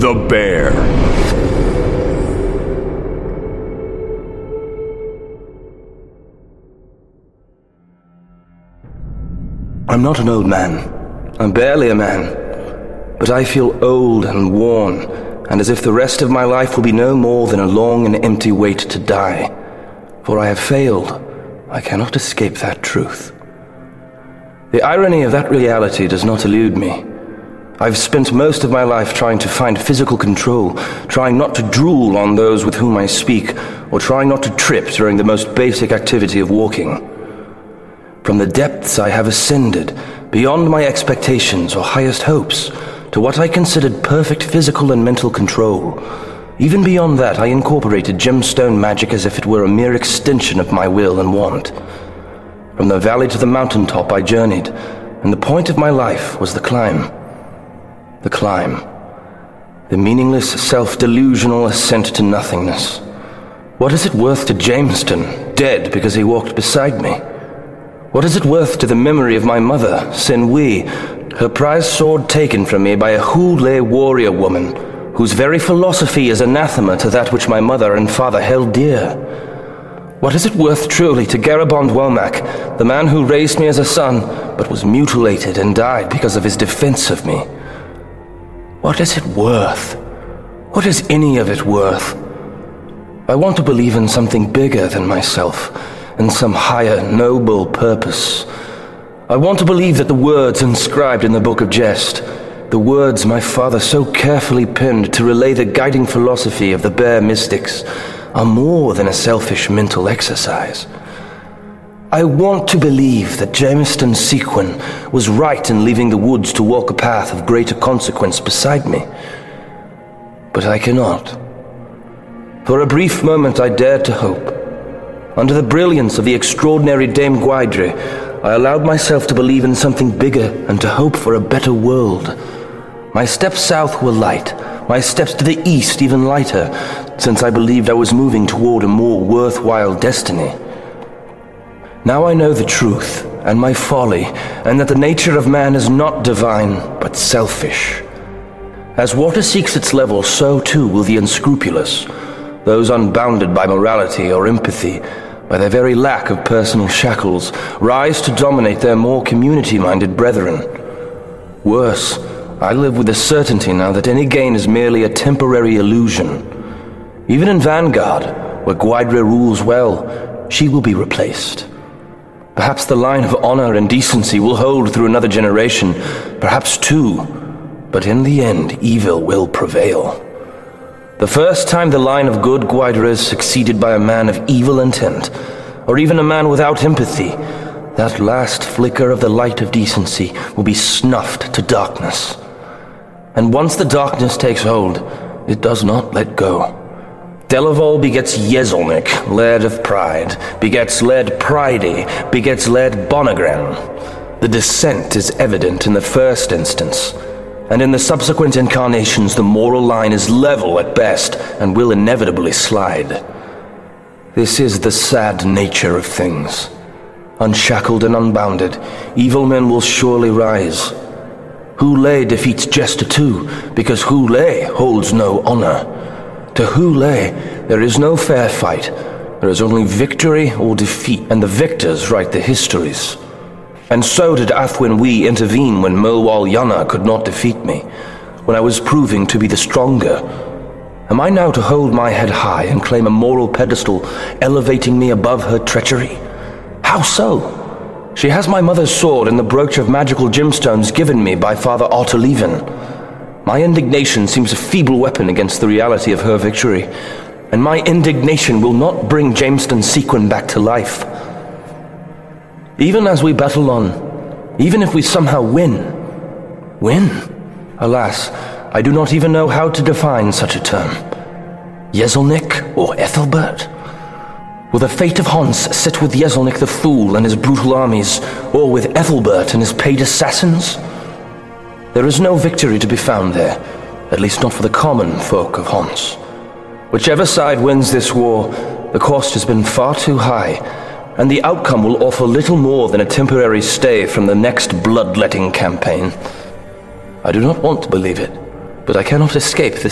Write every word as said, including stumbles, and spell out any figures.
The Bear. I'm not an old man. I'm barely a man. But I feel old and worn, and as if the rest of my life will be no more than a long and empty wait to die. For I have failed. I cannot escape that truth. The irony of that reality does not elude me. I've spent most of my life trying to find physical control, trying not to drool on those with whom I speak, or trying not to trip during the most basic activity of walking. From the depths I have ascended, beyond my expectations or highest hopes, to what I considered perfect physical and mental control. Even beyond that, I incorporated gemstone magic as if it were a mere extension of my will and want. From the valley to the mountaintop I journeyed, and the point of my life was the climb. The climb. The meaningless, self-delusional ascent to nothingness. What is it worth to Jamestown, dead because he walked beside me? What is it worth to the memory of my mother, Senwi, her prized sword taken from me by a Hule warrior woman, whose very philosophy is anathema to that which my mother and father held dear? What is it worth truly to Garabond Womack, the man who raised me as a son, but was mutilated and died because of his defense of me? What is it worth? What is any of it worth? I want to believe in something bigger than myself, in some higher, noble purpose. I want to believe that the words inscribed in the Book of Jest, the words my father so carefully penned to relay the guiding philosophy of the Bear mystics, are more than a selfish mental exercise. I want to believe that Jamestown Sequin was right in leaving the woods to walk a path of greater consequence beside me. But I cannot. For a brief moment I dared to hope. Under the brilliance of the extraordinary Dame Gwaidre, I allowed myself to believe in something bigger and to hope for a better world. My steps south were light, my steps to the east even lighter, since I believed I was moving toward a more worthwhile destiny. Now I know the truth and my folly, and that the nature of man is not divine, but selfish. As water seeks its level, so too will the unscrupulous, those unbounded by morality or empathy, by their very lack of personal shackles, rise to dominate their more community-minded brethren. Worse, I live with the certainty now that any gain is merely a temporary illusion. Even in Vanguard, where Gwaidre rules well, she will be replaced. Perhaps the line of honor and decency will hold through another generation, perhaps two, but in the end, evil will prevail. The first time the line of good Gwaidre is succeeded by a man of evil intent, or even a man without empathy, that last flicker of the light of decency will be snuffed to darkness. And once the darkness takes hold, it does not let go. Delaval begets Yezelnik, Laird of Pride, begets Laird Pridey, begets Laird Bonagran. The descent is evident in the first instance, and in the subsequent incarnations the moral line is level at best and will inevitably slide. This is the sad nature of things. Unshackled and unbounded, evil men will surely rise. Hule defeats Jester too, because Hule holds no honor. To Hule, there is no fair fight. There is only victory or defeat, and the victors write the histories. And so did Athwin We intervene when Mulwal Yana could not defeat me, when I was proving to be the stronger. Am I now to hold my head high and claim a moral pedestal, elevating me above her treachery? How so? She has my mother's sword and the brooch of magical gemstones given me by Father Otterleven. My indignation seems a feeble weapon against the reality of her victory, and my indignation will not bring Jamestown Sequin back to life. Even as we battle on, even if we somehow win, win? Alas, I do not even know how to define such a term. Yezelnik or Ethelbert? Will the fate of Hans sit with Yezelnik the Fool and his brutal armies, or with Ethelbert and his paid assassins? There is no victory to be found there, at least not for the common folk of Hans. Whichever side wins this war, the cost has been far too high, and the outcome will offer little more than a temporary stay from the next bloodletting campaign. I do not want to believe it, but I cannot escape this